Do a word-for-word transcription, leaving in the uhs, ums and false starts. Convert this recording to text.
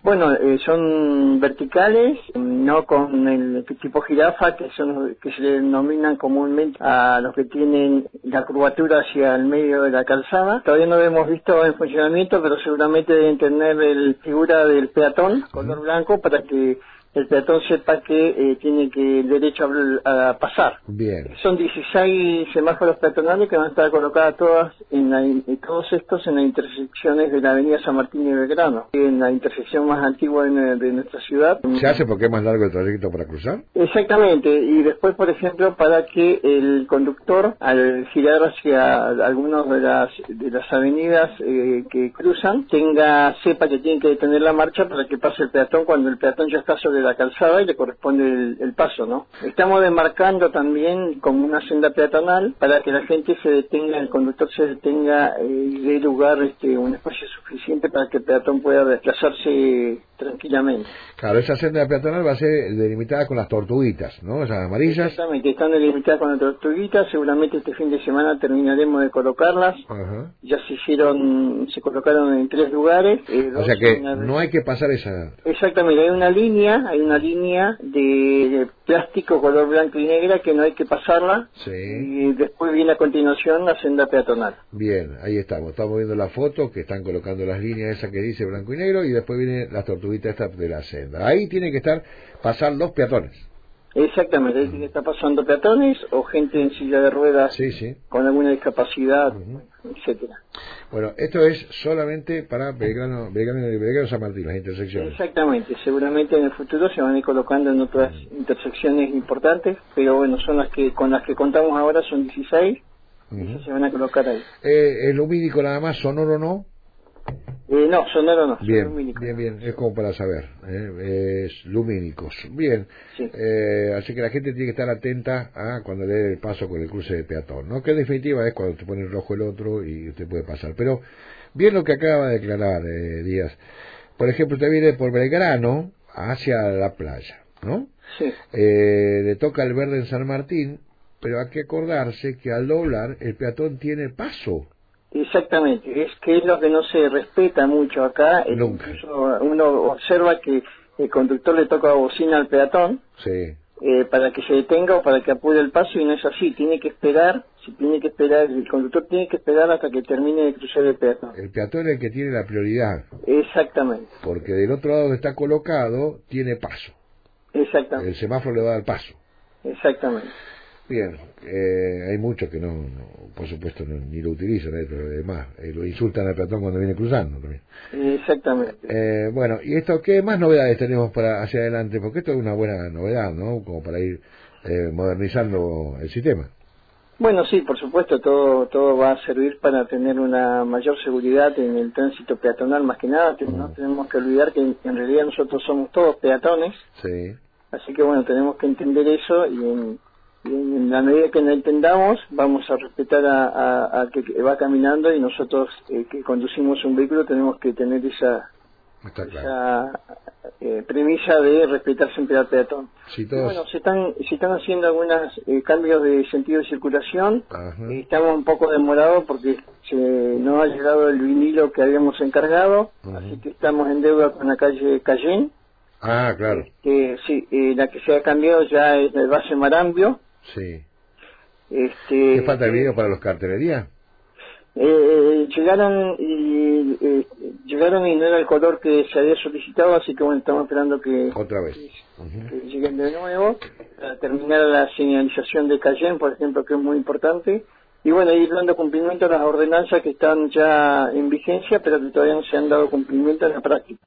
Bueno, eh, son verticales, no con el tipo jirafa, que son los que se le denominan comúnmente a los que tienen la curvatura hacia el medio de la calzada. Todavía no lo hemos visto en funcionamiento, pero seguramente deben tener la figura del peatón, color blanco, para que el peatón sepa que eh, tiene que derecho a, a pasar. Bien. Son dieciséis semáforos peatonales que van a estar colocadas todas en, la, en todos estos en las intersecciones de la avenida San Martín y Belgrano, en la intersección más antigua de, de nuestra ciudad. ¿Se hace porque es más largo el trayecto para cruzar? Exactamente, y después, por ejemplo, para que el conductor, al girar hacia algunas de las de las avenidas eh, que cruzan, tenga sepa que tiene que detener la marcha para que pase el peatón cuando el peatón ya está sobre la calzada y le corresponde el, el paso, ¿no? Estamos demarcando también como una senda peatonal para que la gente se detenga, el conductor se detenga eh, y dé lugar este, un espacio suficiente para que el peatón pueda desplazarse tranquilamente. Claro, esa senda peatonal va a ser delimitada con las tortuguitas, ¿no? Esas amarillas. Exactamente, están delimitadas con las tortuguitas, seguramente este fin de semana terminaremos de colocarlas. Ajá. Ya se hicieron, se colocaron en tres lugares. Eh, o sea que una... no hay que pasar esa... Exactamente, hay una línea, hay una línea de, de plástico color blanco y negra que no hay que pasarla. Sí. Y después viene a continuación la senda peatonal. Bien, ahí estamos, estamos viendo la foto que están colocando las líneas esa que dice blanco y negro y después vienen las tortuguitas estas de la senda. Ahí tiene que estar, pasar los peatones. Exactamente, ahí tiene que estar pasando peatones o gente en silla de ruedas, sí, sí, con alguna discapacidad, uh-huh, etcétera. Bueno, esto es solamente para Belgrano, Belgrano y Belgrano San Martín, las intersecciones. Exactamente, seguramente en el futuro se van a ir colocando en otras uh-huh. intersecciones importantes, pero bueno, son las que con las que contamos ahora son dieciséis, uh-huh. y se van a colocar ahí. Eh, ¿El lumínico nada más, sonoro no? Eh, no, sonoro no. Bien, lumínico. bien, bien, es como para saber, ¿eh? Es lumínicos. Bien, sí. eh, así que la gente tiene que estar atenta a cuando le dé el paso con el cruce de peatón, ¿no? Que en definitiva es cuando te pone en rojo el otro y usted puede pasar. Pero bien lo que acaba de declarar eh, Díaz. Por ejemplo, usted viene por Belgrano hacia la playa, ¿no? Sí. Eh, le toca el verde en San Martín, pero hay que acordarse que al doblar el peatón tiene paso. Exactamente, es que es lo que no se respeta mucho acá. Nunca. Uno observa que el conductor le toca bocina al peatón, sí. eh, para que se detenga o para que apure el paso, y no es así, tiene que esperar, si tiene que esperar, el conductor tiene que esperar hasta que termine de cruzar el peatón. El peatón es el que tiene la prioridad. Exactamente. Porque del otro lado donde está colocado, tiene paso. Exactamente. El semáforo le va a dar paso. Exactamente. Bien, eh, hay muchos que no, no por supuesto, no, ni lo utilizan, eh, pero además eh, lo insultan al peatón cuando viene cruzando también. Exactamente. Eh, bueno, ¿y esto qué más novedades tenemos para hacia adelante? Porque esto es una buena novedad, ¿no? Como para ir eh, modernizando el sistema. Bueno, sí, por supuesto, todo todo va a servir para tener una mayor seguridad en el tránsito peatonal, más que nada. Que no tenemos que olvidar que en, en realidad nosotros somos todos peatones. Sí. Así que bueno, tenemos que entender eso y en, y en la medida que lo entendamos vamos a respetar a, a, a que va caminando, y nosotros eh, que conducimos un vehículo tenemos que tener esa, Está claro. esa eh, premisa de respetar siempre al peatón. Sí, todos... Bueno, se están se están haciendo algunos eh, cambios de sentido de circulación. Eh, estamos un poco demorados porque se, no ha llegado el vinilo que habíamos encargado. Ajá. Así que estamos en deuda con la calle Cayén. Ah, claro. Este, sí, eh, la que se ha cambiado ya es el base Marambio. Sí. Este, ¿Qué falta el video para los cartelerías? Eh, llegaron y eh, llegaron y no era el color que se había solicitado, así que bueno, estamos esperando que otra vez que, uh-huh. que lleguen de nuevo para terminar la señalización de Cayén, por ejemplo, que es muy importante, y bueno, ir dando cumplimiento a las ordenanzas que están ya en vigencia, pero que todavía no se han dado cumplimiento en la práctica.